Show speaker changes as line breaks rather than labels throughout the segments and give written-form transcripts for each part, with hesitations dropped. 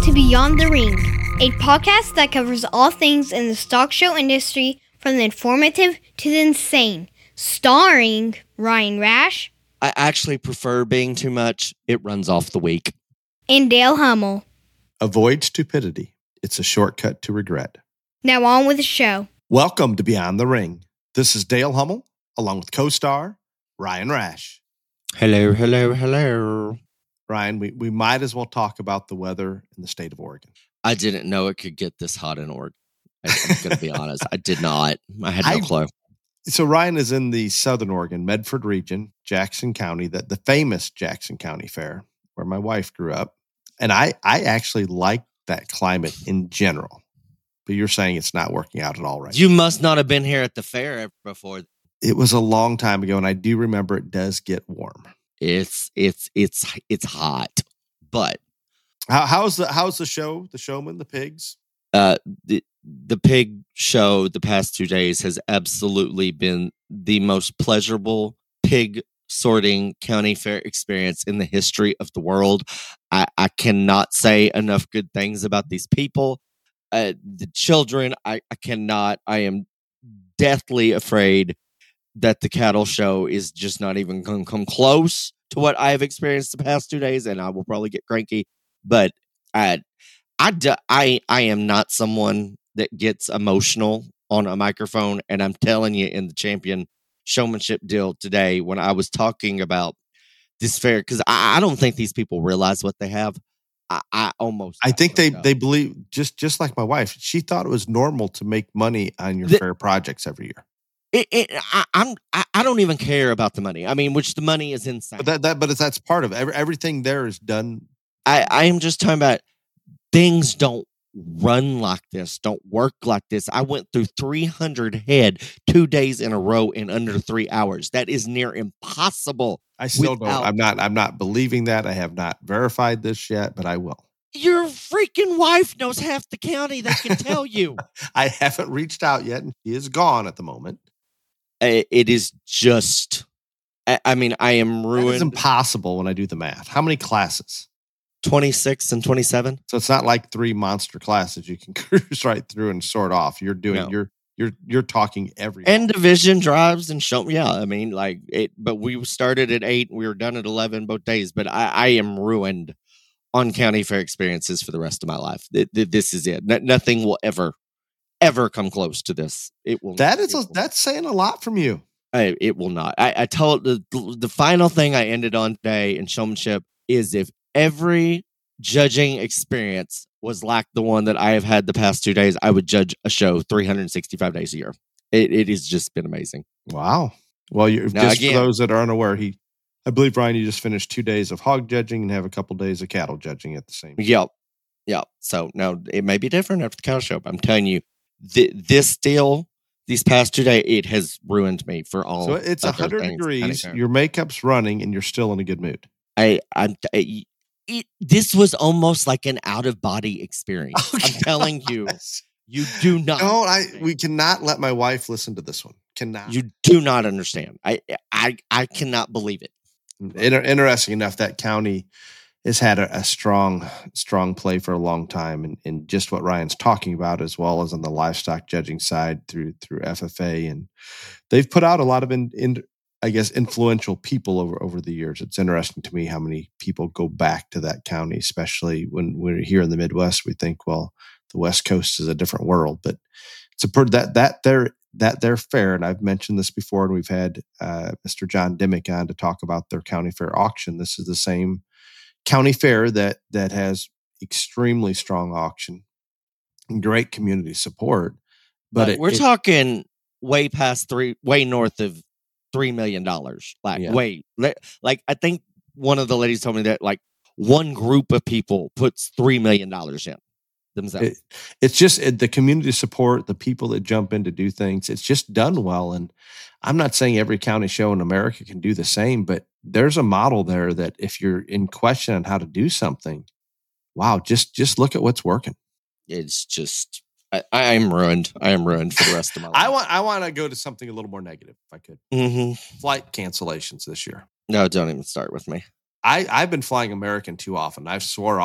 to Beyond the Ring, a podcast that covers all things in the stock show industry from the informative to the insane. Starring Ryan Rash.
I actually prefer being too much. It runs off the week.
And Dale Hummel.
Avoid stupidity. It's a shortcut to regret.
Now on with the show.
Welcome to Beyond the Ring. This is Dale Hummel, along with co-star Ryan Rash.
Hello, hello, hello.
Ryan, we might as well talk about the weather in the state of Oregon.
I didn't know it could get this hot in Oregon. I'm going to be honest. I did not. I had no clue.
So Ryan is in the Southern Oregon, Medford region, Jackson County, the famous Jackson County Fair, where my wife grew up. And I actually like that climate in general. But you're saying it's not working out at all right.
You must not have been here at the fair before.
It was a long time ago, and I do remember it does get warm.
It's hot. But
how's the show? The showman, the pigs?
The pig show the past 2 days has absolutely been the most pleasurable pig sorting county fair experience in the history of the world. I cannot say enough good things about these people. The children, I cannot. I am deathly afraid that the cattle show is just not even going to come close to what I have experienced the past 2 days, and I will probably get cranky. But I am not someone that gets emotional on a microphone, and I'm telling you, in the champion showmanship deal today, when I was talking about this fair, because I don't think these people realize what they have. I
think they believe, just like my wife, she thought it was normal to make money on your fair projects every year.
I don't even care about the money. I mean, which the money is insane.
But that's part of it. Everything there is done.
I am just talking about things don't run like this, don't work like this. I went through 300 head 2 days in a row in under 3 hours. That is near impossible.
I still don't. I'm not believing that. I have not verified this yet, but I will.
Your freaking wife knows half the county that can tell you.
I haven't reached out yet, and she is gone at the moment.
It is just, I mean, I am ruined.
It's impossible when I do the math. How many classes?
26 and 27.
So it's not like 3 monster classes you can cruise right through and sort off. You're doing you're talking every
and division drives and show. Yeah, I mean, like it. But we started at 8. We were done at 11 both days. But I am ruined on county fair experiences for the rest of my life. This is it. Nothing will ever come close to this. It will.
That's saying a lot from you.
It will not. I told the final thing I ended on today in showmanship is if every judging experience was like the one that I have had the past 2 days, I would judge a show 365 days a year. It has just been amazing.
Wow. Well, for those that are unaware, I believe, Ryan, you just finished 2 days of hog judging and have a couple days of cattle judging at the same time.
Yep. So now it may be different after the cattle show, but I'm telling you, this deal, these past 2 days, it has ruined me for all.
So it's 100 degrees, your makeup's running, and you're still in a good mood.
This was almost like an out-of-body experience. Oh, I'm telling you, you do not.
No, we cannot let my wife listen to this one. Cannot.
You do not understand. I cannot believe it.
Interesting enough, that county has had a strong play for a long time, and just what Ryan's talking about, as well as on the livestock judging side through FFA, and they've put out a lot of influential people over the years. It's interesting to me how many people go back to that county, especially when we're here in the Midwest. We think, well, the West Coast is a different world, but it's their fair. And I've mentioned this before, and we've had Mr. John Dimmick on to talk about their county fair auction. This is the same county fair that has extremely strong auction and great community support. But
we're talking way north of $3 million. I think one of the ladies told me that like one group of people puts $3 million in themselves.
It's just the community support, the people that jump in to do things. It's just done well. And I'm not saying every county show in America can do the same, but there's a model there that if you're in question on how to do something, wow, just look at what's working.
It's just, I am ruined. I am ruined for the rest of my life.
I want to go to something a little more negative, if I could.
Mm-hmm.
Flight cancellations this year.
No, don't even start with me.
I've been flying American too often. I've swore off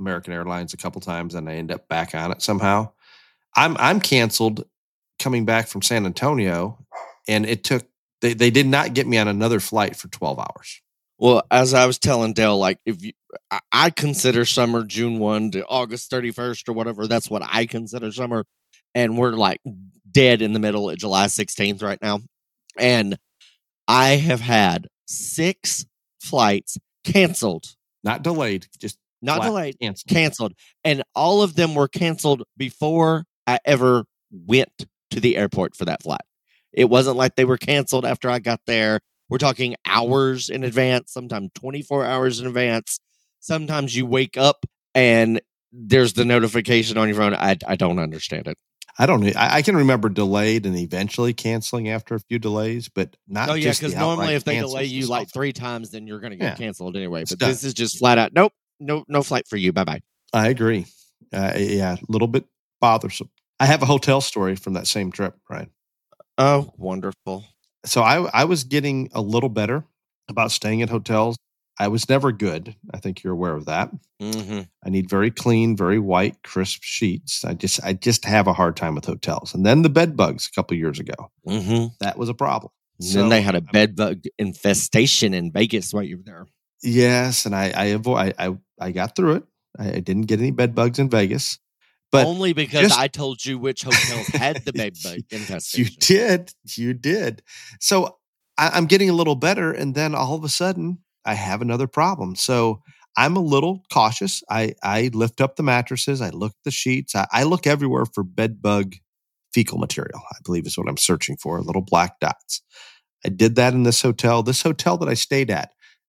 American Airlines a couple times, and I end up back on it somehow. I'm canceled coming back from San Antonio, and they did not get me on another flight for 12 hours.
Well, as I was telling Dale, like I consider summer June 1 to August 31st or whatever. That's what I consider summer. And we're like dead in the middle of July 16th right now. And I have had 6 flights canceled.
Not delayed, just
not delayed,
canceled.
And all of them were canceled before I ever went to the airport for that flight. It wasn't like they were canceled after I got there. We're talking hours in advance, sometimes 24 hours in advance. Sometimes you wake up and there's the notification on your phone. I don't understand it.
I can remember delayed and eventually canceling after a few delays, but not.
Oh yeah, because normally if they delay you like 3 times, then you're going to get canceled anyway. But this is just flat out, nope, no flight for you. Bye bye.
I agree. Yeah, a little bit bothersome. I have a hotel story from that same trip, Ryan.
Oh, wonderful.
So I was getting a little better about staying at hotels. I was never good. I think you're aware of that.
Mm-hmm.
I need very clean, very white, crisp sheets. I just have a hard time with hotels. And then the bed bugs a couple of years ago.
Mm-hmm.
That was a problem.
And then they had a bed bug infestation in Vegas while you were there.
Yes, and I got through it. I didn't get any bed bugs in Vegas. But
only because I told you which hotels had the bed bug infestation.
You did. So I'm getting a little better, and then all of a sudden, I have another problem. So I'm a little cautious. I lift up the mattresses. I look at the sheets. I look everywhere for bed bug fecal material, I believe is what I'm searching for, little black dots. I did that in this hotel. This hotel that I stayed at,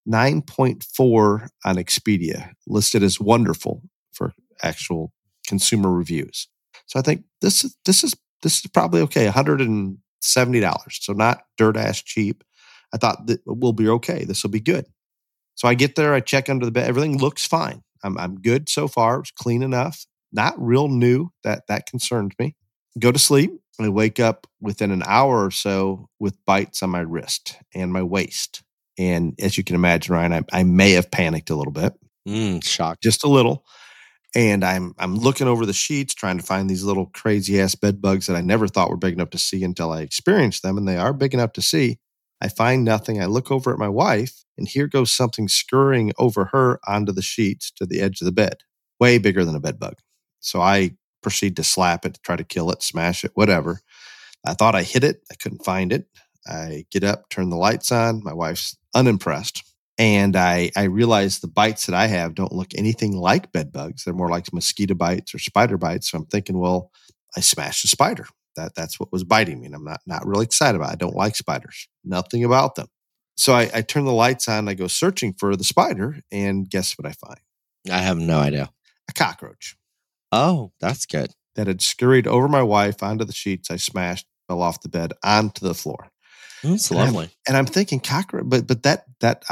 9.4 on Expedia, listed as wonderful for actual consumer reviews. So I think this is probably okay. $170. So not dirt ass cheap. I thought that we'll be okay. This will be good. So I get there, I check under the bed. Everything looks fine. I'm good so far. It's clean enough. Not real new. That concerned me. Go to sleep. I wake up within an hour or so with bites on my wrist and my waist. And as you can imagine, Ryan, I may have panicked a little bit.
Shocked.
Just a little. And I'm looking over the sheets, trying to find these little crazy ass bed bugs that I never thought were big enough to see until I experienced them. And they are big enough to see. I find nothing. I look over at my wife, and here goes something scurrying over her onto the sheets to the edge of the bed. Way bigger than a bed bug. So I proceed to slap it, try to kill it, smash it, whatever. I thought I hit it. I couldn't find it. I get up, turn the lights on. My wife's unimpressed. And I realize the bites that I have don't look anything like bed bugs. They're more like mosquito bites or spider bites. So I'm thinking, well, I smashed a spider. That's what was biting me. And I'm not really excited about it. I don't like spiders. Nothing about them. So I turn the lights on. I go searching for the spider. And guess what I find?
I have no idea.
A cockroach.
Oh, that's good.
That had scurried over my wife onto the sheets. I smashed, fell off the bed onto the floor.
That's lovely.
And I'm thinking cockroach, but that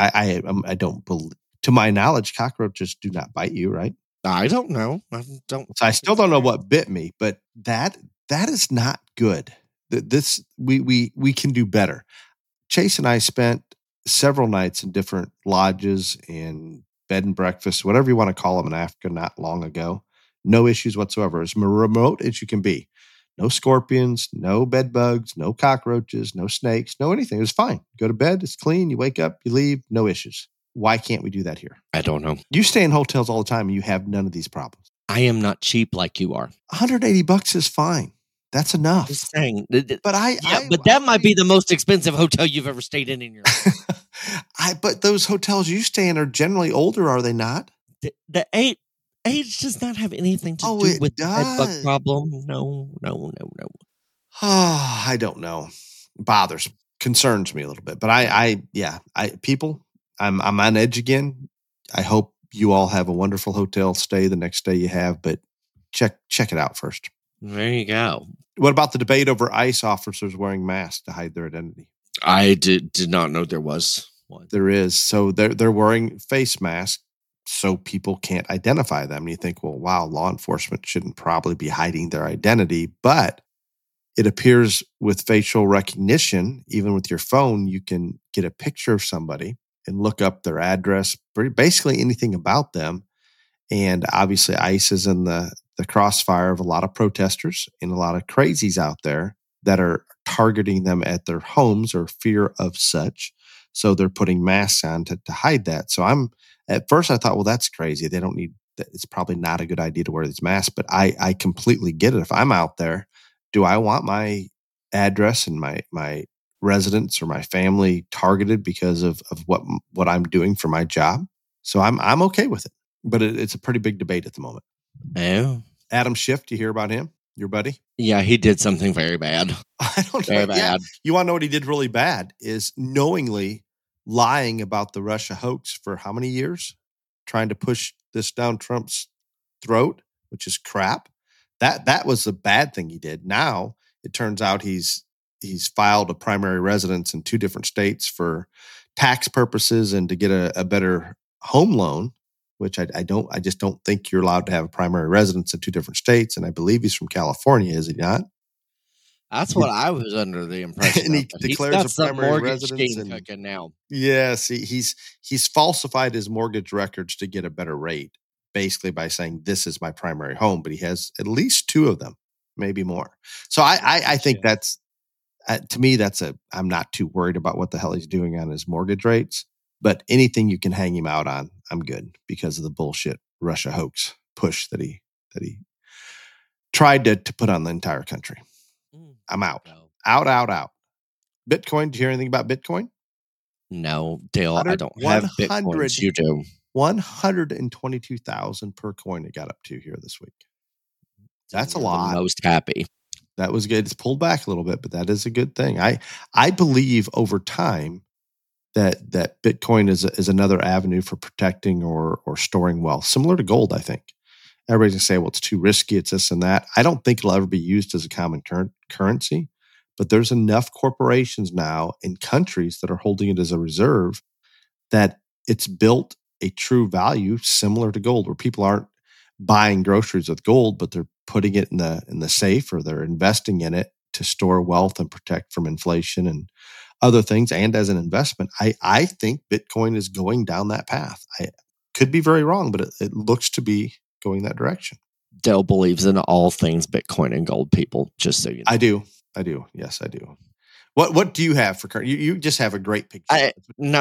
I don't believe. To my knowledge, cockroaches do not bite you, right?
I don't know. So
I still don't know what bit me, but that is not good. This we can do better. Chase and I spent several nights in different lodges and bed and breakfast, whatever you want to call them, in Africa not long ago. No issues whatsoever. As remote as you can be. No scorpions, no bed bugs, no cockroaches, no snakes, no anything. It was fine. Go to bed, it's clean. You wake up, you leave, no issues. Why can't we do that here?
I don't know.
You stay in hotels all the time and you have none of these problems.
I am not cheap like you are.
$180 is fine. That's enough.
Just saying.
But
that might be the most expensive hotel you've ever stayed in your life.
But those hotels you stay in are generally older, are they not?
The age does not have anything to do with the bed bug problem. No.
Oh, I don't know. Concerns me a little bit. But people, I'm on edge again. I hope you all have a wonderful hotel stay the next day you have, but check it out first.
There you go.
What about the debate over ICE officers wearing masks to hide their identity?
I did not know there was one.
There is. So they're wearing face masks so people can't identify them. And you think, well, wow, law enforcement shouldn't probably be hiding their identity. But it appears with facial recognition, even with your phone, you can get a picture of somebody and look up their address, basically anything about them, And obviously ICE is in the crossfire of a lot of protesters and a lot of crazies out there that are targeting them at their homes or fear of such. So they're putting masks on to hide that. So at first I thought, well, that's crazy. They don't need, it's probably not a good idea to wear these masks, but I completely get it. If I'm out there, do I want my address and my residence or my family targeted because of what I'm doing for my job? So I'm okay with it, but it's a pretty big debate at the moment.
Oh,
Adam Schiff, do you hear about him? Your buddy?
Yeah, he did something very bad.
I don't know.
Very bad.
Yeah. You want to know what he did really bad is knowingly lying about the Russia hoax for how many years? Trying to push this down Trump's throat, which is crap. That was the bad thing he did. Now it turns out he's filed a primary residence in 2 different states for tax purposes and to get a better home loan, which I just don't think you're allowed to have a primary residence in 2 different states. And I believe he's from California, is he not?
That's what I was under the impression.
And he declares a primary residence
now.
Yes, he's falsified his mortgage records to get a better rate, basically by saying this is my primary home. But he has at least 2 of them, maybe more. So I think that's to me I'm not too worried about what the hell he's doing on his mortgage rates. But anything you can hang him out on, I'm good because of the bullshit Russia hoax push that he tried to put on the entire country. I'm out.
No.
Out. Bitcoin, did you hear anything about Bitcoin?
No, Dale, I don't have Bitcoins. You do.
122,000 per coin it got up to here this week. That's a lot.
Most happy.
That was good. It's pulled back a little bit, but that is a good thing. I believe over time that Bitcoin is another avenue for protecting or storing wealth, similar to gold, I think. Everybody's going to say, well, it's too risky, it's this and that. I don't think it'll ever be used as a common currency, but there's enough corporations now in countries that are holding it as a reserve that it's built a true value similar to gold, where people aren't buying groceries with gold, but they're putting it in the safe, or they're investing in it to store wealth and protect from inflation and other things. And as an investment, I think Bitcoin is going down that path. I could be very wrong, but it looks to be going that direction.
Dale believes in all things Bitcoin and gold, people, just so you know.
I do. Yes, I do. What do you have for current? You just have a great picture.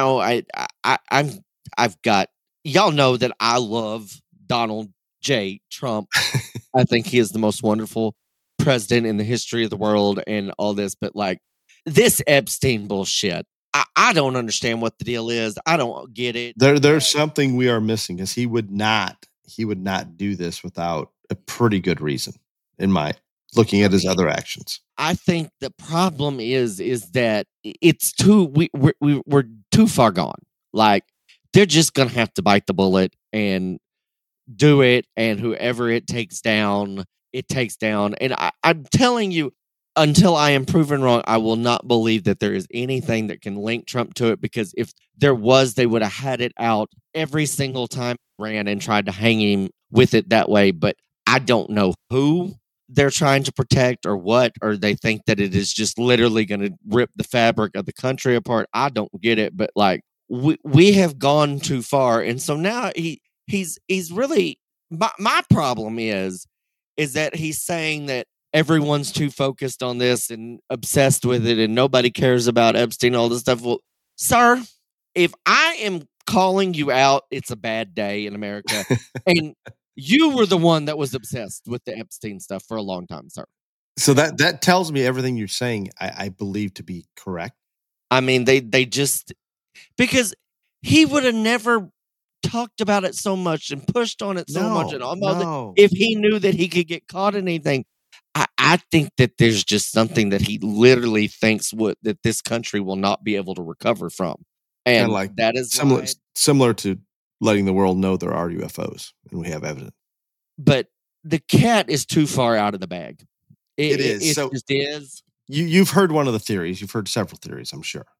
I've got, y'all know that I love Donald J. Trump. I think he is the most wonderful president in the history of the world and all this, but like this Epstein bullshit, I don't understand what the deal is. I don't get it.
There's something we are missing, because he would not do this without a pretty good reason, in my looking at his other actions.
I think the problem is that it's we're too far gone. Like, they're just gonna have to bite the bullet and do it, and whoever it takes down. And I'm telling you, until I am proven wrong, I will not believe that there is anything that can link Trump to it, because if there was, they would have had it out every single time he ran and tried to hang him with it that way. But I don't know who they're trying to protect or what, or they think that it is just literally going to rip the fabric of the country apart. I don't get it, but like we have gone too far. And so now he's really, my problem is that he's saying that everyone's too focused on this and obsessed with it, and nobody cares about Epstein, all this stuff. Well, sir, if I am calling you out, it's a bad day in America. And you were the one that was obsessed with the Epstein stuff for a long time, sir.
So that tells me everything you're saying, I believe to be correct.
I mean, they just, because he would have never talked about it so much and pushed on it so much and all if he knew that he could get caught in anything. I think that there's just something that he literally thinks that this country will not be able to recover from. And like that is
similar to letting the world know there are UFOs and we have evidence.
But the cat is too far out of the bag.
It is.
It just is.
You've heard one of the theories. You've heard several theories, I'm sure.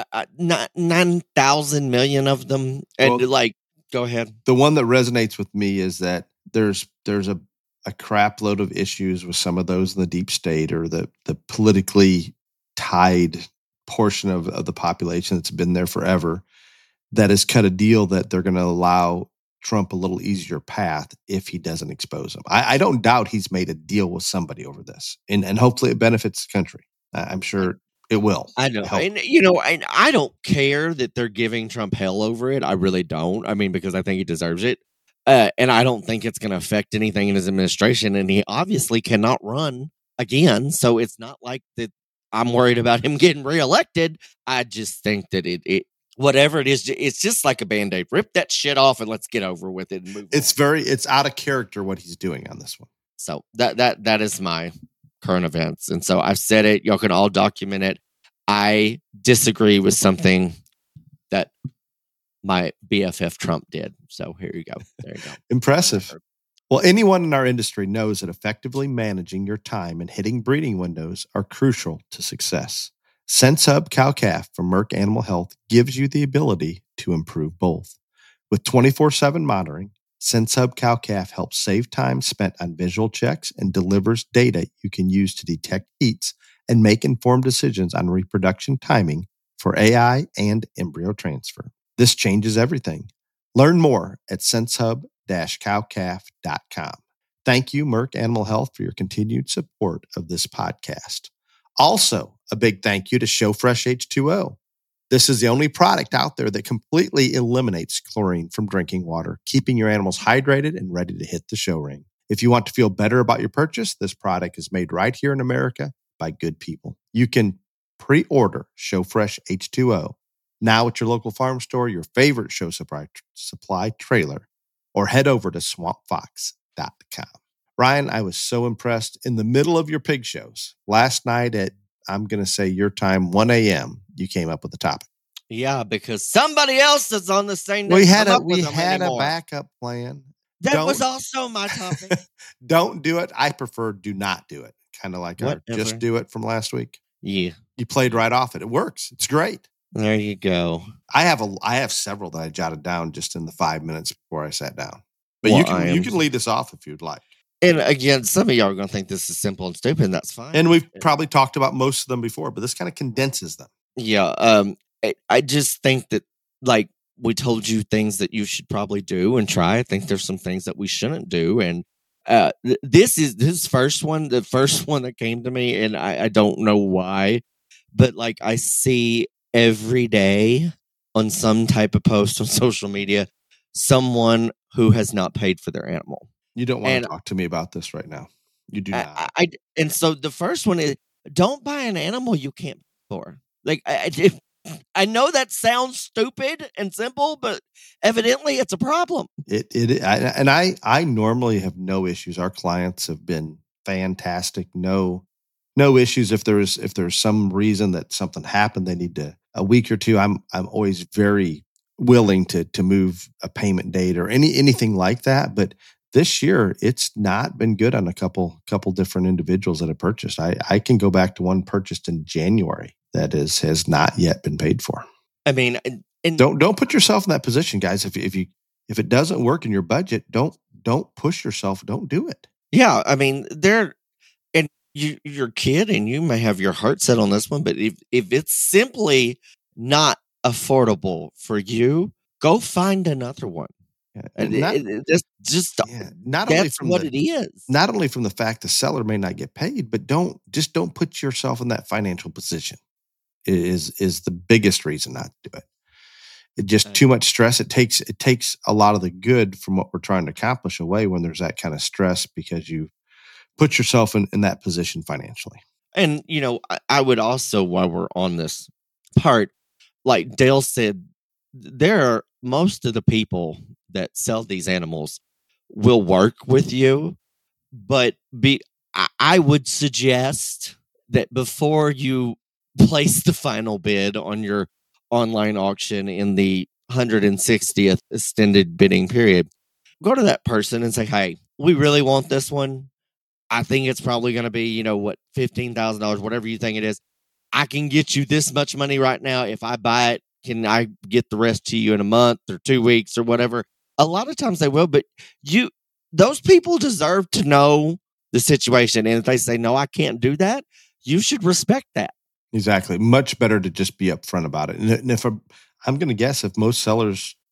9,000 million of them. And go ahead.
The one that resonates with me is that there's a crap load of issues with some of those in the deep state, or the politically tied portion of the population that's been there forever, that has cut a deal that they're going to allow Trump a little easier path if he doesn't expose him. I don't doubt he's made a deal with somebody over this, and hopefully it benefits the country. I'm sure it will.
I know.
help.
And, you know, I don't care that they're giving Trump hell over it. I really don't. I mean, because I think he deserves it. And I don't think it's going to affect anything in his administration. And he obviously cannot run again. So it's not like that I'm worried about him getting reelected. I just think that it whatever it is, it's just like a Band-Aid. Rip that shit off and let's get over with it and move on.
It's out of character what he's doing on this one.
So that is my current events. And so I've said it. Y'all can all document it. I disagree with something that my BFF Trump did. So here you go. There you go.
Impressive. Well, anyone in our industry knows that effectively managing your time and hitting breeding windows are crucial to success. SenseHub Cow-Calf from Merck Animal Health gives you the ability to improve both. With 24/7 monitoring, SenseHub Cow-Calf helps save time spent on visual checks and delivers data you can use to detect heats and make informed decisions on reproduction timing for AI and embryo transfer. This changes everything. Learn more at sensehub-cowcalf.com. Thank you, Merck Animal Health, for your continued support of this podcast. Also, a big thank you to ShowFresh H2O. This is the only product out there that completely eliminates chlorine from drinking water, keeping your animals hydrated and ready to hit the show ring. If you want to feel better about your purchase, this product is made right here in America by good people. You can pre-order ShowFresh H2O now at your local farm store, your favorite show supply trailer, or head over to swampfox.com. Ryan, I was so impressed in the middle of your pig shows. Last night at, I'm going to say your time, 1 a.m., you came up with the topic.
Yeah, because somebody else is on the same day.
We had a backup plan.
That was also my topic.
Don't do it. I prefer do not do it. Kind of like our just do it from last week.
Yeah.
You played right off it. It works. It's great.
There you go.
I have several that I jotted down just in the 5 minutes before I sat down. But you can lead us off if you'd like.
And again, some of y'all are going to think this is simple and stupid, and that's fine.
And we've probably talked about most of them before, but this kind of condenses them.
Yeah. I just think that, like, we told you things that you should probably do and try. I think there's some things that we shouldn't do. And this first one, the first one that came to me, and I don't know why, but like I see every day on some type of post on social media, someone who has not paid for their animal.
You don't want to talk to me about this right now. You do not.
And so the first one is, don't buy an animal you can't pay for. Like, I know that sounds stupid and simple, but evidently it's a problem.
I normally have no issues. Our clients have been fantastic. No issues. If there's some reason that something happened, they need a week or two. I'm always very willing to move a payment date or anything like that. But this year, it's not been good on a couple different individuals that have purchased. I can go back to one purchased in January that has not yet been paid for.
I mean, and
don't put yourself in that position, guys. If it doesn't work in your budget, don't push yourself. Don't do it.
Yeah, I mean, your kid and you may have your heart set on this one, but if it's simply not affordable for you, go find another one.
Not only from
what it is.
Not only from the fact the seller may not get paid, but don't put yourself in that financial position. Is the biggest reason not to do it. It just too much stress. It takes a lot of the good from what we're trying to accomplish away when there's that kind of stress because you put yourself in that position financially.
And I would also, while we're on this part, like Dale said, most of the people that sell these animals will work with you, but I would suggest that before you place the final bid on your online auction in the 160th extended bidding period, go to that person and say, hey, we really want this one. I think it's probably going to be, $15,000, whatever you think it is. I can get you this much money right now. If I buy it, can I get the rest to you in a month or 2 weeks or whatever? A lot of times they will, but those people deserve to know the situation. And if they say, no, I can't do that, you should respect that.
Exactly. Much better to just be upfront about it. And if I'm going to guess if most sellers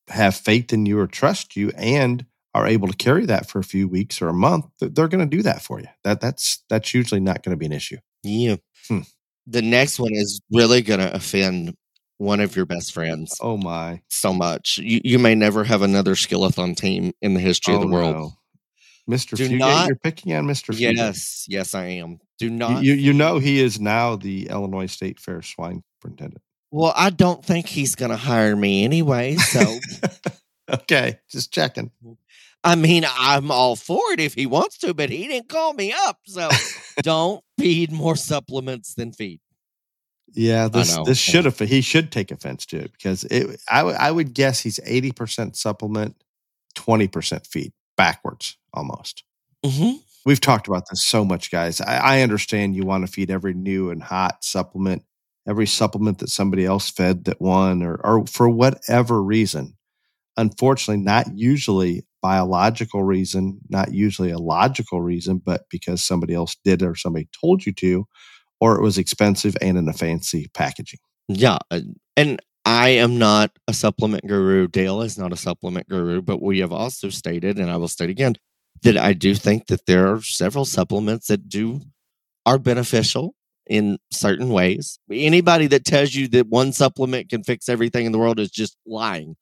have faith in you or trust you and are able to carry that for a few weeks or a month, they're going to do that for you. That's usually not going to be an issue.
Yeah. The next one is really going to offend one of your best friends.
Oh my!
So much. You may never have another Skillathon team in the history of the world.
No. Mr.
Do
Fugate,
not-
you're picking on Mr. Fugate.
Yes, I am. Do not.
You know he is now the Illinois State Fair swine superintendent.
Well, I don't think he's going to hire me anyway. So,
okay, just checking.
I mean, I'm all for it if he wants to, but he didn't call me up. So, don't feed more supplements than feed.
Yeah, this should have. He should take offense to it because I would guess he's 80% supplement, 20% feed, backwards almost.
Mm-hmm.
We've talked about this so much, guys. I understand you want to feed every new and hot supplement, every supplement that somebody else fed that won, or for whatever reason. Unfortunately, not usually biological reason, not usually a logical reason, but because somebody else did or somebody told you to, or it was expensive and in a fancy packaging.
Yeah. And I am not a supplement guru. Dale is not a supplement guru, but we have also stated, and I will state again, that I do think that there are several supplements that are beneficial in certain ways. Anybody that tells you that one supplement can fix everything in the world is just lying.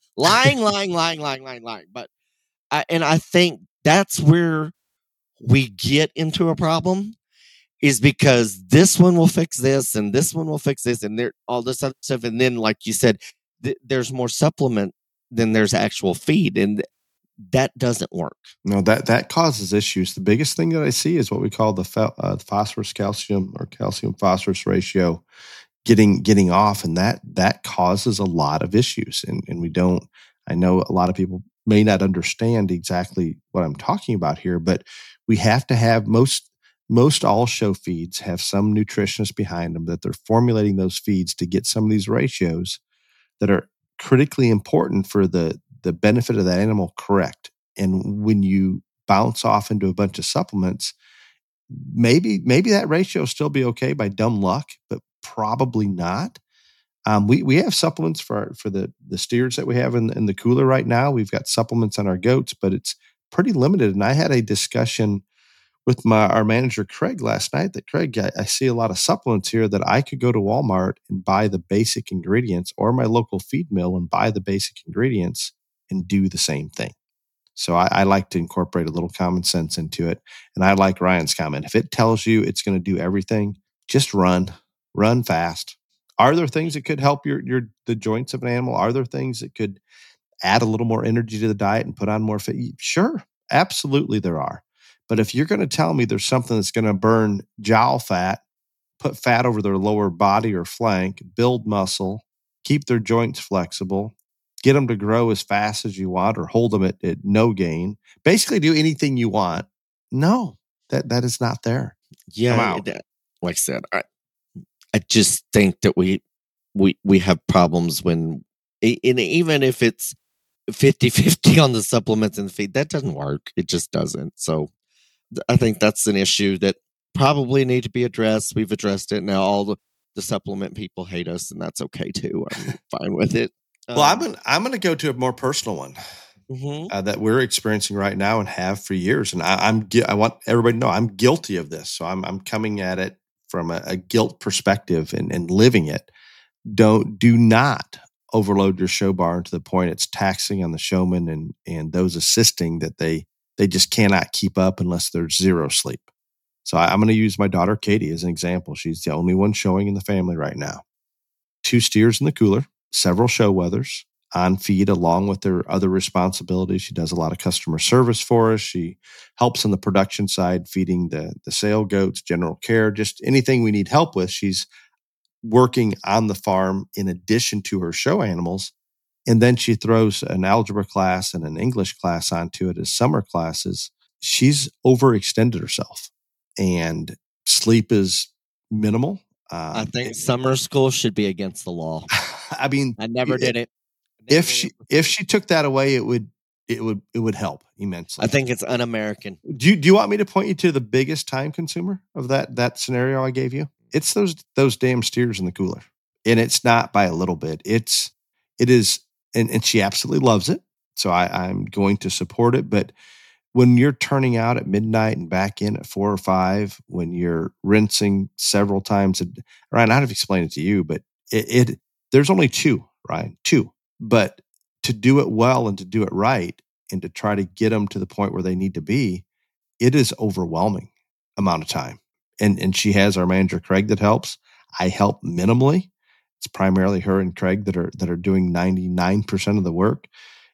But I think that's where we get into a problem, is because this one will fix this and this one will fix this and there all this other stuff. And then, like you said, there's more supplement than there's actual feed. And that doesn't work. No,
that causes issues. The biggest thing that I see is what we call the phosphorus calcium or calcium phosphorus ratio getting off, and that causes a lot of issues. And we don't. I know a lot of people may not understand exactly what I'm talking about here, but we have to have most all show feeds have some nutritionist behind them that they're formulating those feeds to get some of these ratios that are critically important for the benefit of that animal correct. And when you bounce off into a bunch of supplements, maybe that ratio will still be okay by dumb luck, but probably not. We have supplements for the steers that we have in the cooler right now. We've got supplements on our goats, but it's pretty limited. And I had a discussion with our manager, Craig, last night that, Craig, I see a lot of supplements here that I could go to Walmart and buy the basic ingredients, or my local feed mill and buy the basic ingredients and do the same thing. So I like to incorporate a little common sense into it. And I like Ryan's comment. If it tells you it's going to do everything, just run fast. Are there things that could help the joints of an animal? Are there things that could add a little more energy to the diet and put on more fat? Sure, absolutely there are. But if you're going to tell me there's something that's going to burn jowl fat, put fat over their lower body or flank, build muscle, keep their joints flexible, get them to grow as fast as you want, or hold them at no gain, basically do anything you want. No, that is not there.
Yeah, like I said, I just think that we have problems when, and even if it's 50-50 on the supplements and the feed, that doesn't work. It just doesn't. So I think that's an issue that probably need to be addressed. We've addressed it. Now all the supplement people hate us, and that's okay too. I'm fine with it.
Well, I'm going to go to a more personal one that we're experiencing right now and have for years. And I want everybody to know I'm guilty of this. So I'm coming at it from a guilt perspective and living it. Do not overload your show barn to the point it's taxing on the showman and those assisting that they just cannot keep up unless there's zero sleep. So I'm going to use my daughter, Katie, as an example. She's the only one showing in the family right now. 2 steers in the cooler, several show weathers on feed along with their other responsibilities. She does a lot of customer service for us. She helps on the production side, feeding the sale goats, general care, just anything we need help with. She's working on the farm in addition to her show animals. And then she throws an algebra class and an English class onto it as summer classes. She's overextended herself, and sleep is minimal.
I think summer school should be against the law.
I mean,
I never did it.
If she took that away, it would help immensely.
I think it's un-American.
Do you want me to point you to the biggest time consumer of that scenario I gave you? It's those damn steers in the cooler, and it's not by a little bit. It is and she absolutely loves it. So I'm going to support it. But when you're turning out at midnight and back in at 4 or 5, when you're rinsing several times, Ryan, I'd have explained it to you, but there's only 2, Ryan, 2. But to do it well and to do it right and to try to get them to the point where they need to be, it is overwhelming amount of time. And she has our manager, Craig, that helps. I help minimally. It's primarily her and Craig that are doing 99% of the work.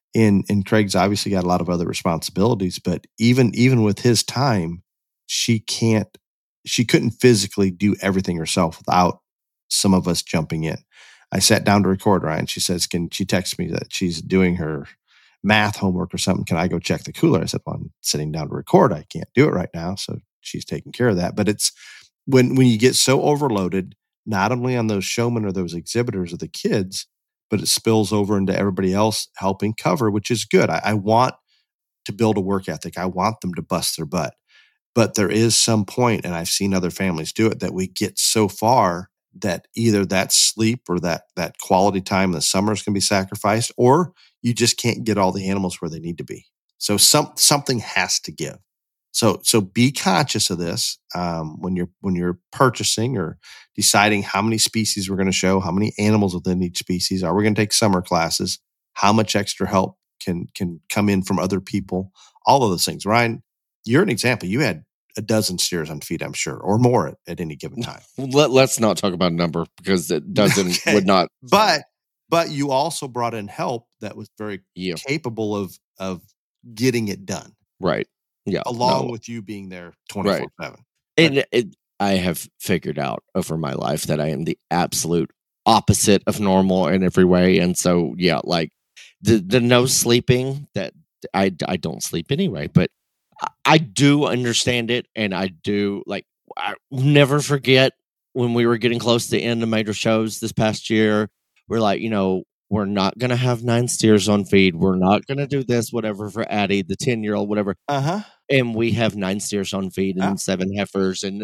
And Craig's obviously got a lot of other responsibilities, but even with his time, she couldn't physically do everything herself without some of us jumping in. I sat down to record, Ryan. She says, she texts me that she's doing her math homework or something. Can I go check the cooler? I said, well, I'm sitting down to record. I can't do it right now. So she's taking care of that. But it's when you get so overloaded, not only on those showmen or those exhibitors or the kids, but it spills over into everybody else helping cover, which is good. I want to build a work ethic. I want them to bust their butt. But there is some point, and I've seen other families do it, that we get so far that either that sleep or that quality time in the summer is going to be sacrificed, or you just can't get all the animals where they need to be. So something has to give. So be conscious of this when you're purchasing or deciding how many species we're going to show, how many animals within each species. Are we going to take summer classes? How much extra help can come in from other people? All of those things. Ryan, you're an example. You had a dozen steers on feed, I'm sure, or more at any given time.
Let's not talk about a number because it doesn't okay. Would not.
But you also brought in help that was very capable of getting it done.
Right. Yeah.
Along with you being there 24/7.
Right. And I have figured out over my life that I am the absolute opposite of normal in every way. And so, yeah, like the no sleeping, that I don't sleep anyway, but I do understand it. And I do, like, I never forget when we were getting close to the end of major shows this past year. We're like, we're not going to have 9 steers on feed. We're not going to do this, whatever, for Addie, the 10-year-old, whatever. And we have 9 steers on feed and 7 heifers. And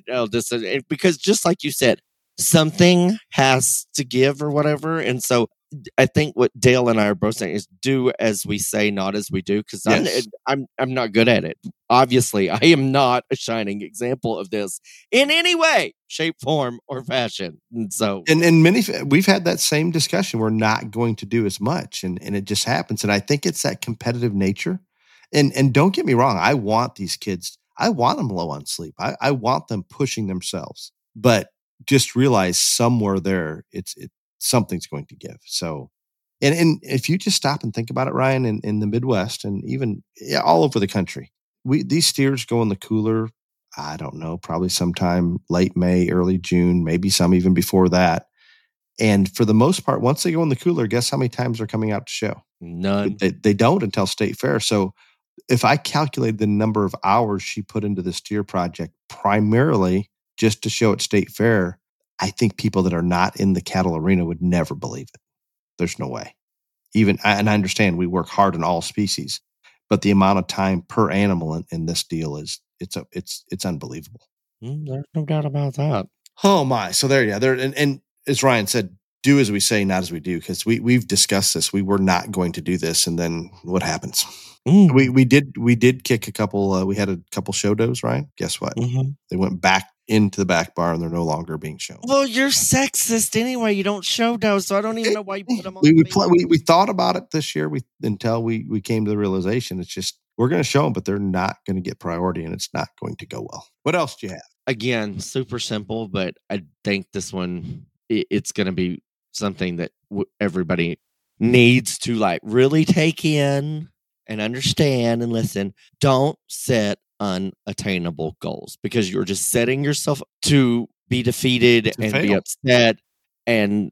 because just like you said, something has to give or whatever. And so I think what Dale and I are both saying is do as we say, not as we do. Because I'm not good at it. Obviously, I am not a shining example of this in any way, shape, form, or fashion. And so,
and we've had that same discussion. We're not going to do as much, and it just happens. And I think it's that competitive nature. And don't get me wrong, I want these kids. I want them low on sleep. I want them pushing themselves. But just realize somewhere there, something's going to give. So, and if you just stop and think about it, Ryan, in the Midwest and even all over the country, these steers go in the cooler, I don't know, probably sometime late May, early June, maybe some even before that. And for the most part, once they go in the cooler, guess how many times they're coming out to show?
None.
They don't until State Fair. So if I calculate the number of hours she put into the steer project, primarily just to show at State Fair, I think people that are not in the cattle arena would never believe it. There's no way. And I understand we work hard in all species, but the amount of time per animal in this deal it's unbelievable.
There's no doubt about that.
Oh my! So there, and as Ryan said, do as we say, not as we do, because we've discussed this. We were not going to do this, and then what happens? We did kick a couple. We had a couple show does, Ryan. Guess what? They went back into the back bar, and they're no longer being shown.
Well, you're sexist anyway. You don't show does, so I don't even know why you put them on.
We thought about it this year. Until we came to the realization it's just we're going to show them, but they're not going to get priority, and it's not going to go well. What else do you have?
Again, super simple, but I think this one it's going to be something that everybody needs to like really take in and understand and listen. Don't set unattainable goals because you're just setting yourself to be defeated and be upset. And,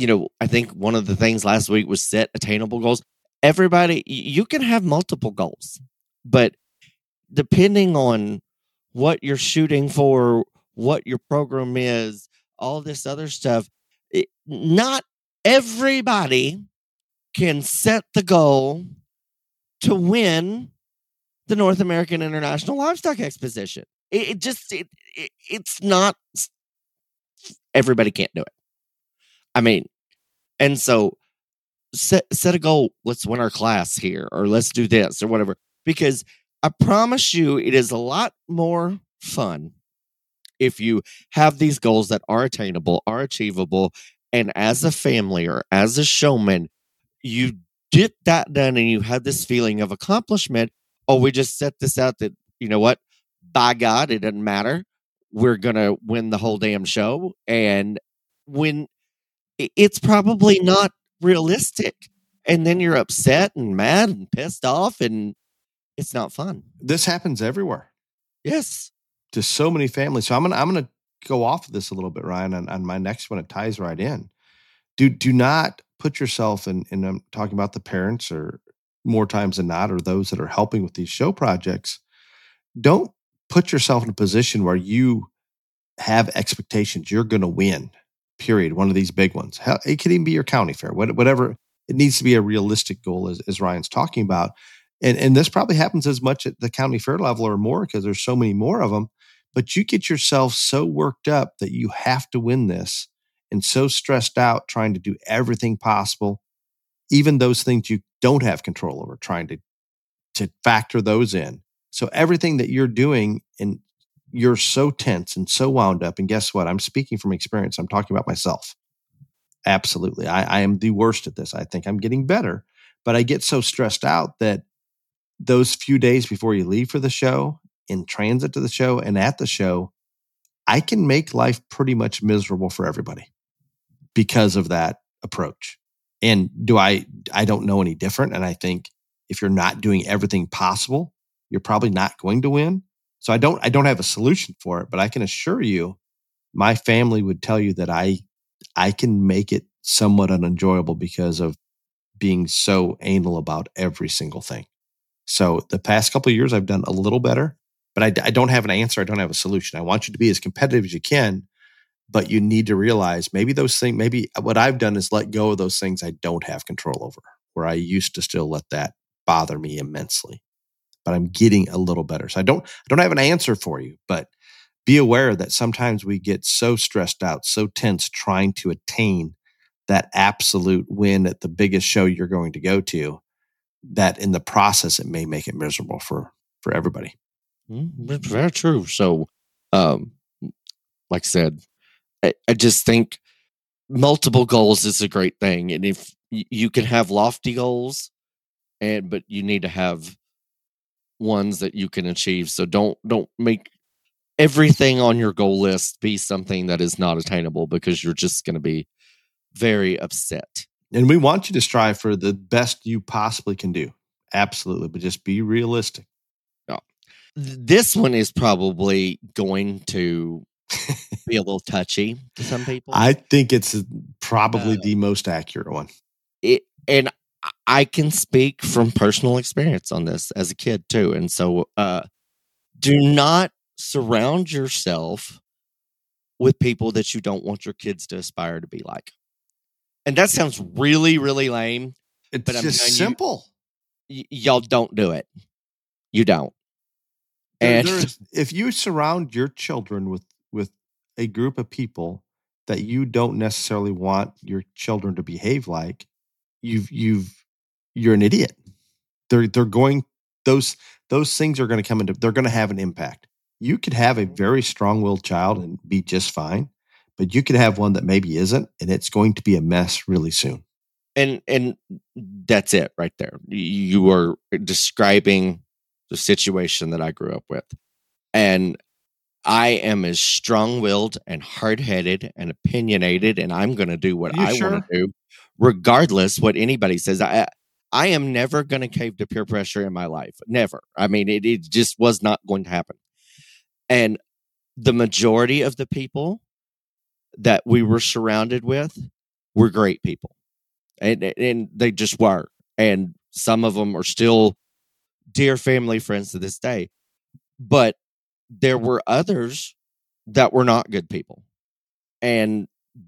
I think one of the things last week was set attainable goals. Everybody, you can have multiple goals, but depending on what you're shooting for, what your program is, all this other stuff, not everybody can set the goal to win the North American International Livestock Exposition. It's not, everybody can't do it. I mean, and so set a goal. Let's win our class here, or let's do this or whatever. Because I promise you, it is a lot more fun if you have these goals that are attainable, are achievable, and as a family or as a showman, you get that done and you have this feeling of accomplishment. Oh, we just set this out that, you know what? By God, it doesn't matter. We're going to win the whole damn show. And when it's probably not realistic. And then you're upset and mad and pissed off, and it's not fun.
This happens everywhere.
Yes.
To so many families. So I'm gonna go off of this a little bit, Ryan, on my next one. It ties right in. Do not put yourself in, and I'm talking about the parents, or more times than not, or those that are helping with these show projects. Don't put yourself in a position where you have expectations you're going to win, period. One of these big ones. Hell, it could even be your county fair, whatever. It needs to be a realistic goal, as Ryan's talking about. And this probably happens as much at the county fair level or more, because there's so many more of them. But you get yourself so worked up that you have to win this, and so stressed out trying to do everything possible, even those things you don't have control over, trying to factor those in. So everything that you're doing, and you're so tense and so wound up. And guess what? I'm speaking from experience. I'm talking about myself. Absolutely. I am the worst at this. I think I'm getting better, but I get so stressed out that those few days before you leave for the show, in transit to the show and at the show, I can make life pretty much miserable for everybody because of that approach. And I don't know any different. And I think if you're not doing everything possible, you're probably not going to win. So I don't have a solution for it, but I can assure you, my family would tell you that I can make it somewhat unenjoyable because of being so anal about every single thing. So the past couple of years, I've done a little better, but I don't have an answer. I don't have a solution. I want you to be as competitive as you can, but you need to realize maybe what I've done is let go of those things I don't have control over, where I used to still let that bother me immensely. But I'm getting a little better. So I don't have an answer for you, but be aware that sometimes we get so stressed out, so tense trying to attain that absolute win at the biggest show you're going to go to, that in the process, it may make it miserable for everybody.
Very true. So, like I said, I just think multiple goals is a great thing. And if you can have lofty goals, but you need to have ones that you can achieve. So don't make everything on your goal list be something that is not attainable, because you're just going to be very upset.
And we want you to strive for the best you possibly can do. Absolutely. But just be realistic.
Yeah. This one is probably going to be a little touchy to some people.
I think it's probably the most accurate one.
And I can speak from personal experience on this as a kid too. And so do not surround yourself with people that you don't want your kids to aspire to be like. And that sounds really, really lame.
But I'm just simple.
Y'all don't do it. You don't.
And if you surround your children with a group of people that you don't necessarily want your children to behave like, you're an idiot. They're going, those things are going to come into, they're going to have an impact. You could have a very strong-willed child and be just fine, but you could have one that maybe isn't, and it's going to be a mess really soon.
And that's it right there. You are describing the situation that I grew up with. And I am as strong-willed and hard-headed and opinionated, and I'm going to do what I want to do, regardless what anybody says. I am never going to cave to peer pressure in my life. Never. I mean, it just was not going to happen. And the majority of the people that we were surrounded with were great people. And they just were. And some of them are still dear family friends to this day. But there were others that were not good people and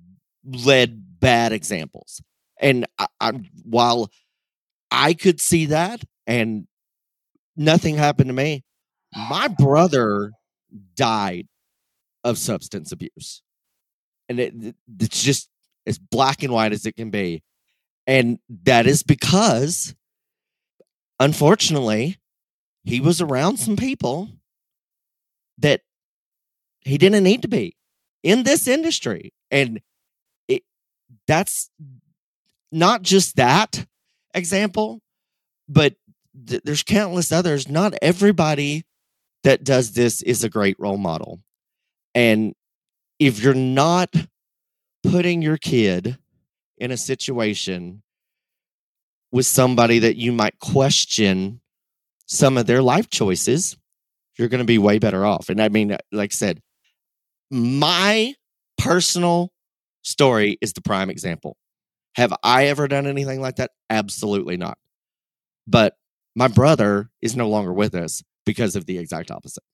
led bad examples. And while I could see that and nothing happened to me, my brother died of substance abuse. And it's just as black and white as it can be. And that is because, unfortunately, he was around some people that he didn't need to be in this industry. And that's not just that example, but there's countless others. Not everybody that does this is a great role model. And if you're not putting your kid in a situation with somebody that you might question some of their life choices, you're going to be way better off. And I mean, like I said, my personal story is the prime example. Have I ever done anything like that? Absolutely not. But my brother is no longer with us because of the exact opposite.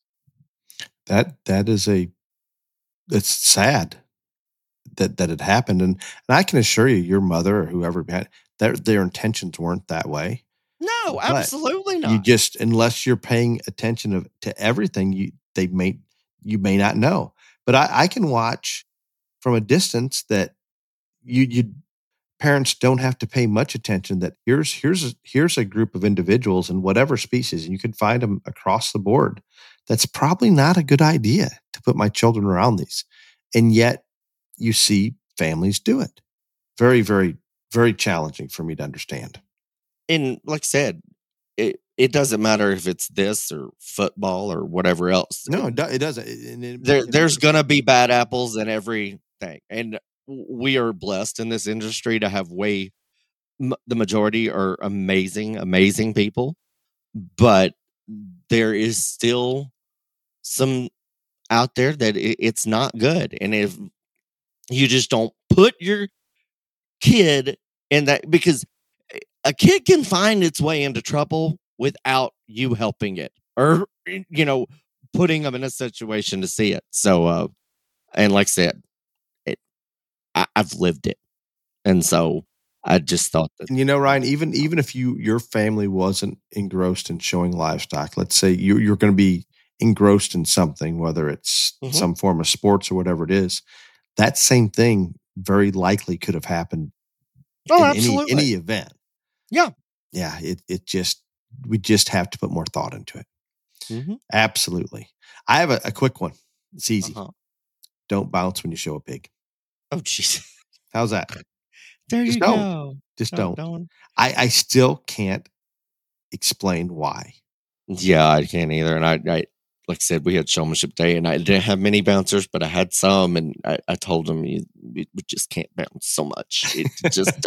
It's sad that it happened. And I can assure you, your mother or whoever had their intentions weren't that way.
No, absolutely not.
You just, unless you're paying attention to everything, you may not know. But I can watch from a distance that you parents don't have to pay much attention. That here's a group of individuals in whatever species, and you can find them across the board. That's probably not a good idea to put my children around these, and yet you see families do it. Very, very, very challenging for me to understand.
And like I said, it doesn't matter if it's this or football or whatever else.
No, it doesn't.
There's going to be bad apples in everything. And we are blessed in this industry to have the majority are amazing, amazing people. But there is still some out there that it's not good. And if you just don't put your kid in that, because a kid can find its way into trouble without you helping it or, putting them in a situation to see it. So, and like I said, I've lived it. And so I just thought that.
And Ryan, even if your family wasn't engrossed in showing livestock, let's say you're going to be engrossed in something, whether it's some form of sports or whatever it is, that same thing very likely could have happened in any event.
Yeah.
Yeah. We just have to put more thought into it.
Mm-hmm.
Absolutely. I have a quick one. It's easy. Don't bounce when you show a pig.
Oh, jeez.
How's that?
There you go.
Just don't. I still can't explain why.
Yeah, I can't either. And I like I said, we had showmanship day, and I didn't have many bouncers, but I had some, and I told them we just can't bounce so much. It just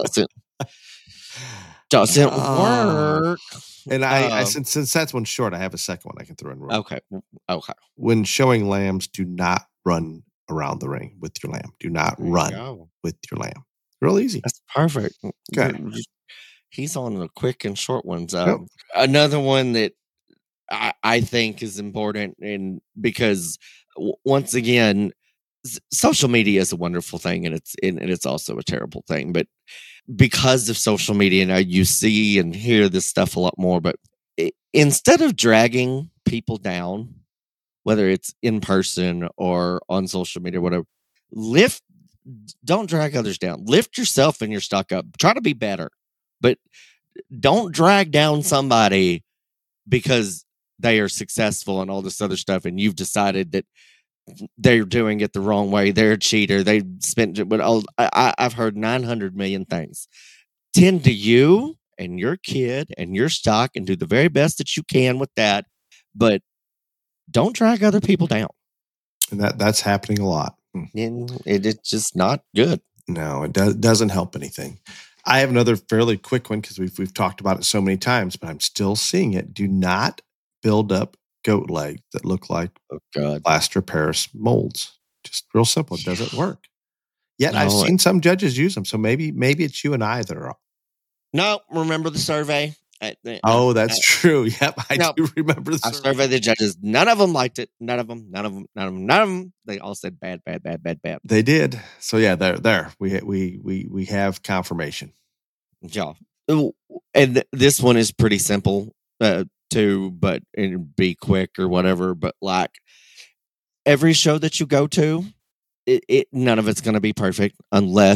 doesn't work.
And I since that's one short, I have a second one I can throw in.
Okay.
When showing lambs, do not run around the ring with your lamb. Do not run with your lamb. Real easy.
That's perfect.
Okay.
He's on the quick and short ones. Another one that I think is important, and because once again, social media is a wonderful thing, and it's also a terrible thing. But because of social media, now you see and hear this stuff a lot more. But instead of dragging people down, whether it's in person or on social media, whatever, don't drag others down. Lift yourself and your stock up. Try to be better, but don't drag down somebody because they are successful and all this other stuff, and you've decided that they're doing it the wrong way. They're a cheater. They spent, but I've heard 900 million things. Tend to you and your kid and your stock and do the very best that you can with that, but don't drag other people down.
And that's happening a lot.
And it's just not good.
No, it doesn't help anything. I have another fairly quick one because we've talked about it so many times, but I'm still seeing it. Do not build up goat legs that look like plaster Paris molds. Just real simple. It doesn't work. Yet I've seen some judges use them. So maybe it's you and I that are.
No, remember the survey?
That's true. Yep, I do remember the survey.
I surveyed the judges. None of them liked it. None of them. They all said bad.
They did. So yeah, there. We have confirmation.
Yeah, and this one is pretty simple too, but it'd be quick or whatever. But like every show that you go to, none of it's going to be perfect unless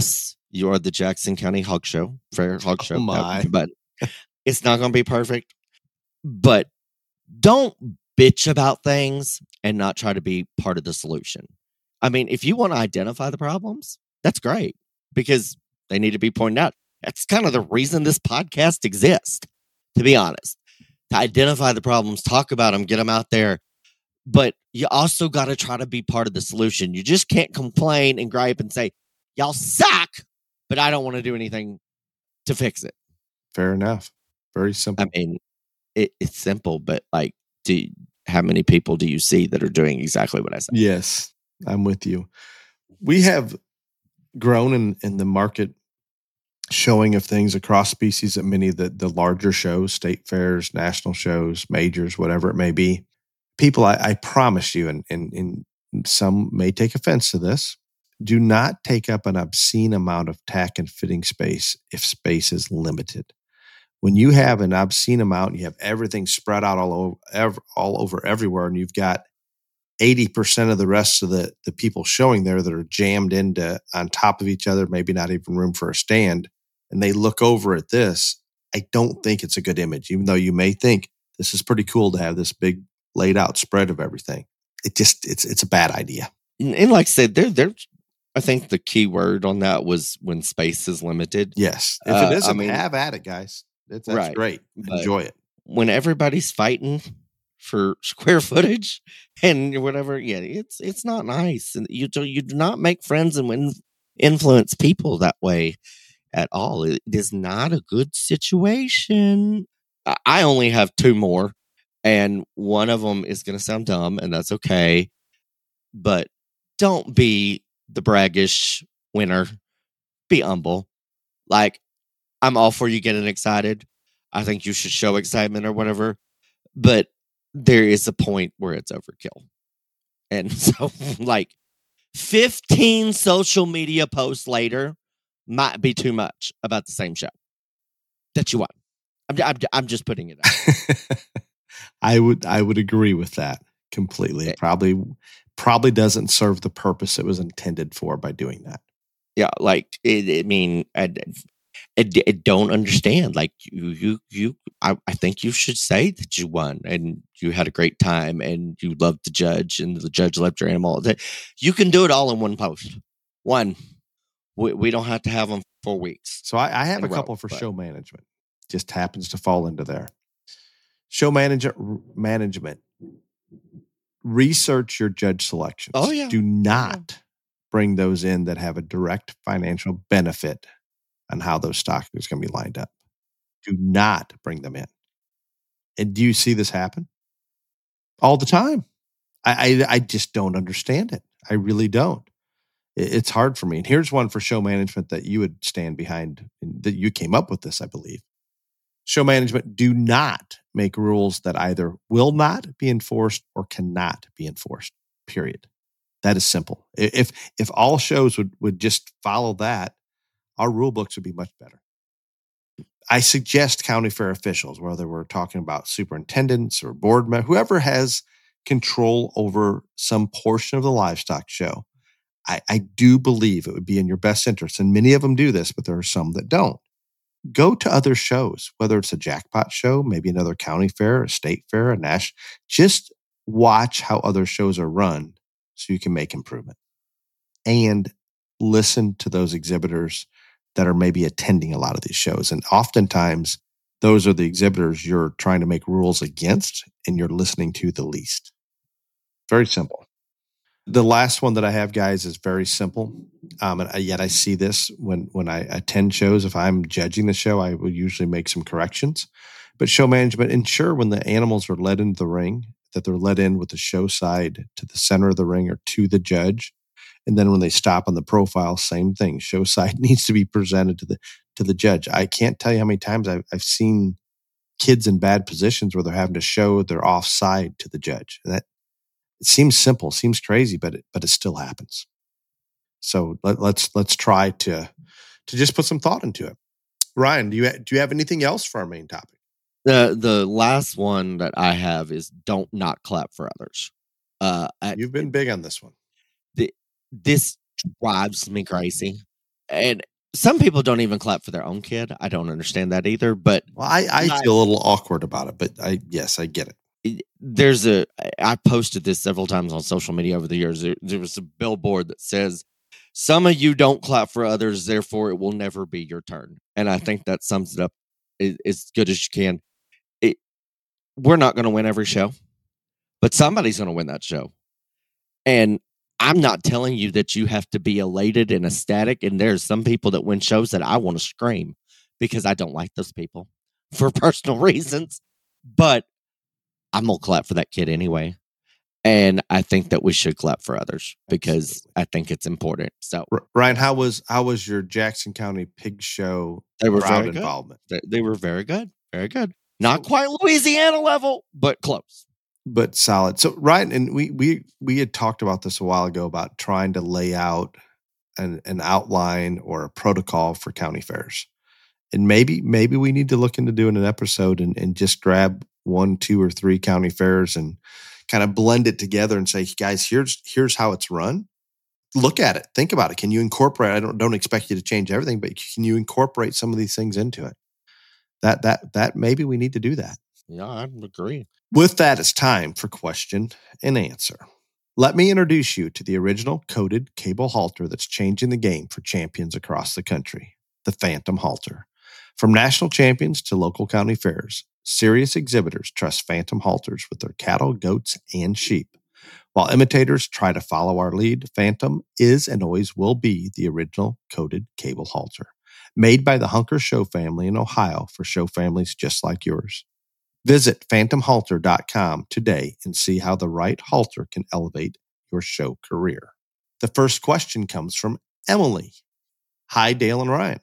You are the Jackson County Hog Show, Fair Hog Show.
My.
But it's not going to be perfect. But don't bitch about things and not try to be part of the solution. I mean, if you want to identify the problems, that's great because they need to be pointed out. That's kind of the reason this podcast exists, to be honest, to identify the problems, talk about them, get them out there. But you also got to try to be part of the solution. You just can't complain and gripe and say, y'all suck, but I don't want to do anything to fix it.
Fair enough. Very simple.
I mean, it's simple, but like, how many people do you see that are doing exactly what I said?
Yes, I'm with you. We have grown in the market showing of things across species at many of the larger shows, state fairs, national shows, majors, whatever it may be. People, I promise you, and some may take offense to this, do not take up an obscene amount of tack and fitting space if space is limited. When you have an obscene amount, you have everything spread out all over everywhere, and you've got 80% of the rest of the people showing there that are jammed into on top of each other, maybe not even room for a stand, and they look over at this. I don't think it's a good image, even though you may think this is pretty cool to have this big laid out spread of everything. It's a bad idea.
And like I said, I think the key word on that was when space is limited.
Yes. If it isn't, have at it, guys. That's right. Great. Enjoy it.
When everybody's fighting for square footage and whatever, yeah, it's not nice. And you do not make friends and influence people that way at all. It is not a good situation. I only have two more, and one of them is going to sound dumb, and that's okay. But don't be the braggish winner. Be humble. Like, I'm all for you getting excited. I think you should show excitement or whatever. But there is a point where it's overkill. And so, like, 15 social media posts later might be too much about the same show that you won. I'm just putting it out.
I would agree with that completely. It probably doesn't serve the purpose it was intended for by doing that.
Yeah, like I don't understand. Like I think you should say that you won and you had a great time and you loved the judge and the judge loved your animal. You can do it all in one post. One, we don't have to have them for weeks.
So I have a couple for show management. Just happens to fall into there. Show management. Research your judge selections.
Oh yeah.
Do not bring those in that have a direct financial benefit on how those stocks are going to be lined up. Do not bring them in. And do you see this happen? All the time. I just don't understand it. I really don't. It's hard for me. And here's one for show management that you would stand behind, that you came up with this, I believe. Show management, do not make rules that either will not be enforced or cannot be enforced, period. That is simple. If all shows would just follow that, our rule books would be much better. I suggest county fair officials, whether we're talking about superintendents or board members, whoever has control over some portion of the livestock show, I do believe it would be in your best interest. And many of them do this, but there are some that don't. Go to other shows, whether it's a jackpot show, maybe another county fair, a state fair, a national. Just watch how other shows are run so you can make improvement. And listen to those exhibitors that are maybe attending a lot of these shows. And oftentimes, those are the exhibitors you're trying to make rules against and you're listening to the least. Very simple. The last one that I have, guys, is very simple. And yet I see this when I attend shows. If I'm judging the show, I will usually make some corrections. But show management, ensure when the animals are led into the ring, that they're led in with the show side to the center of the ring or to the judge. And then when they stop on the profile, same thing. Show side needs to be presented to the judge. I can't tell you how many times I've seen kids in bad positions where they're having to show their offside to the judge. That it seems simple, seems crazy, but it still happens. So let's try to just put some thought into it. Ryan, do you have anything else for our main topic?
The last one that I have is don't not clap for others.
You've been big on this one.
This drives me crazy. And some people don't even clap for their own kid. I don't understand that either. But
well, I feel a little awkward about it, but I get it.
I posted this several times on social media over the years. There was a billboard that says, "Some of you don't clap for others, therefore it will never be your turn." And I think that sums it up as good as you can. We're not going to win every show, but somebody's going to win that show. And I'm not telling you that you have to be elated and ecstatic. And there's some people that win shows that I want to scream because I don't like those people for personal reasons. But I'm going to clap for that kid anyway. And I think that we should clap for others because Absolutely. I think it's important. So,
Ryan, how was your Jackson County Pig Show
crowd
involvement?
They were very good. Very good. Not quite Louisiana level, but close.
But solid. So, Ryan, and we had talked about this a while ago about trying to lay out an outline or a protocol for county fairs. And maybe we need to look into doing an episode and just grab 1, 2, or 3 county fairs and kind of blend it together and say, guys, here's how it's run. Look at it. Think about it. Can you incorporate? I don't expect you to change everything, but can you incorporate some of these things into it? That maybe we need to do that.
Yeah, I agree.
With that, it's time for question and answer. Let me introduce you to the original coated cable halter that's changing the game for champions across the country, the Phantom Halter. From national champions to local county fairs, serious exhibitors trust Phantom halters with their cattle, goats, and sheep. While imitators try to follow our lead, Phantom is and always will be the original coated cable halter, made by the Hunker Show family in Ohio for show families just like yours. Visit phantomhalter.com today and see how the right halter can elevate your show career. The first question comes from Emily. Hi, Dale and Ryan.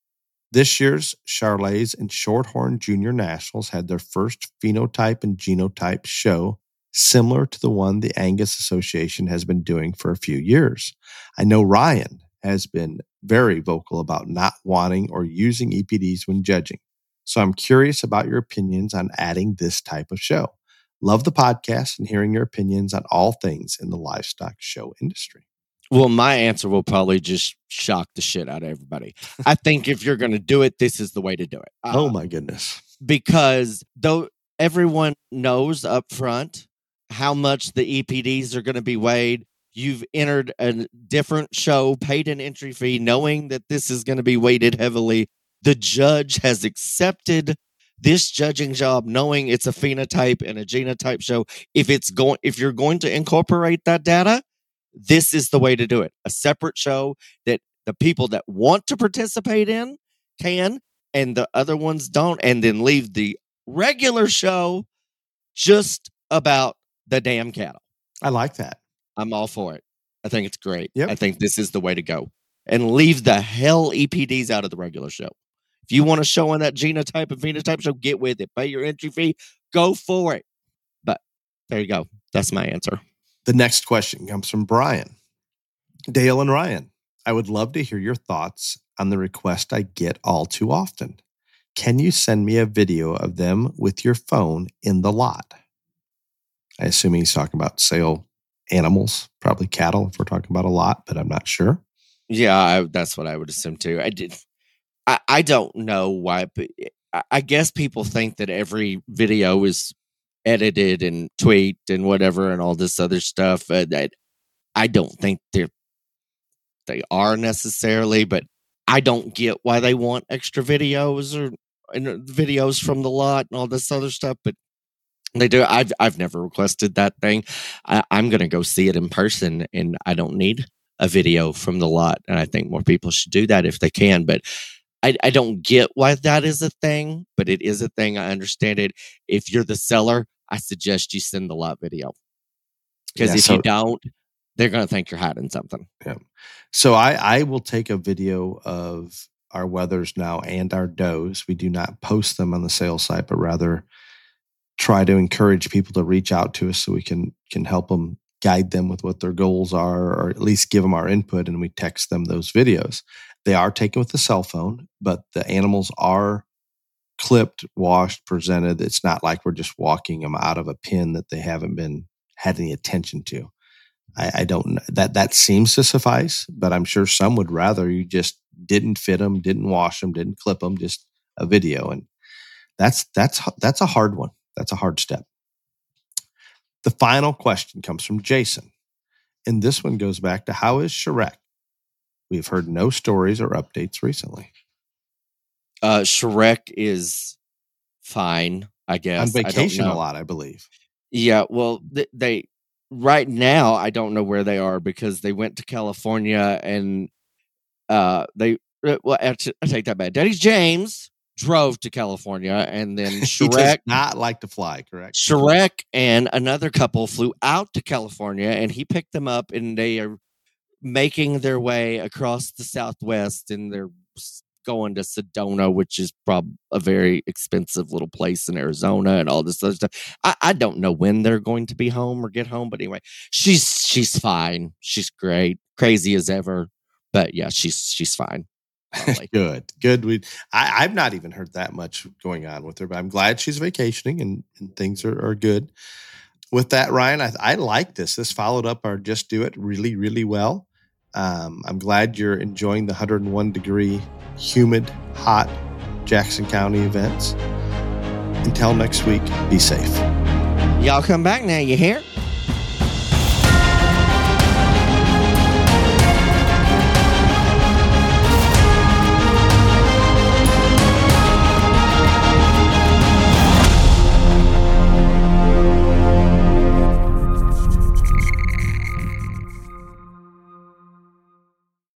This year's Charolais and Shorthorn Junior Nationals had their first phenotype and genotype show, similar to the one the Angus Association has been doing for a few years. I know Ryan has been very vocal about not wanting or using EPDs when judging. So I'm curious about your opinions on adding this type of show. Love the podcast and hearing your opinions on all things in the livestock show industry.
Well, my answer will probably just shock the shit out of everybody. I think if you're going to do it, this is the way to do it.
Oh, my goodness.
Because though everyone knows up front how much the EPDs are going to be weighed, you've entered a different show, paid an entry fee, knowing that this is going to be weighted heavily. The judge has accepted this judging job, knowing it's a phenotype and a genotype show. If you're going to incorporate that data, this is the way to do it. A separate show that the people that want to participate in can, and the other ones don't, and then leave the regular show just about the damn cattle.
I like that.
I'm all for it. I think it's great.
Yep.
I think this is the way to go. And leave the hell EPDs out of the regular show. If you want to show in that genotype and phenotype show, get with it. Pay your entry fee. Go for it. But there you go. That's my answer.
The next question comes from Brian. Dale and Ryan, I would love to hear your thoughts on the request I get all too often. Can you send me a video of them with your phone in the lot? I assume he's talking about sale animals, probably cattle if we're talking about a lot, but I'm not sure.
Yeah, that's what I would assume too. I don't know why, but I guess people think that every video is edited and tweaked and whatever and all this other stuff. I don't think they are necessarily, but I don't get why they want extra videos or videos from the lot and all this other stuff. But they do. I've never requested that thing. I'm going to go see it in person, and I don't need a video from the lot. And I think more people should do that if they can. But I don't get why that is a thing, but it is a thing. I understand it. If you're the seller, I suggest you send the lot video. Because you don't, they're going to think you're hiding something.
Yeah. So I will take a video of our wethers now and our does. We do not post them on the sales site, but rather try to encourage people to reach out to us so we can help them, guide them with what their goals are, or at least give them our input, and we text them those videos. They are taken with the cell phone, but the animals are clipped, washed, presented. It's not like we're just walking them out of a pen that they haven't had any attention to. I don't know that seems to suffice, but I'm sure some would rather you just didn't fit them, didn't wash them, didn't clip them, just a video. And that's a hard one. That's a hard step. The final question comes from Jason. And this one goes back to, how is Shrek? We've heard no stories or updates recently.
Shrek is fine, I guess.
On vacation a lot, I believe.
Yeah, well, they right now, I don't know where they are because they went to California and I take that back. Daddy James drove to California, and then Shrek
He does not like to fly, correct?
Shrek and another couple flew out to California, and he picked them up, and they are making their way across the Southwest, and they're going to Sedona, which is probably a very expensive little place in Arizona, and all this other stuff. I don't know when they're going to be home or get home, but anyway, she's fine. She's great, crazy as ever, but yeah, she's fine.
Good. I've not even heard that much going on with her, but I'm glad she's vacationing and things are good. With that, Ryan, I like this. This followed up our Just Do It really, really well. I'm glad you're enjoying the 101 degree, humid, hot Jackson County events. Until next week, be safe.
Y'all come back now, you hear?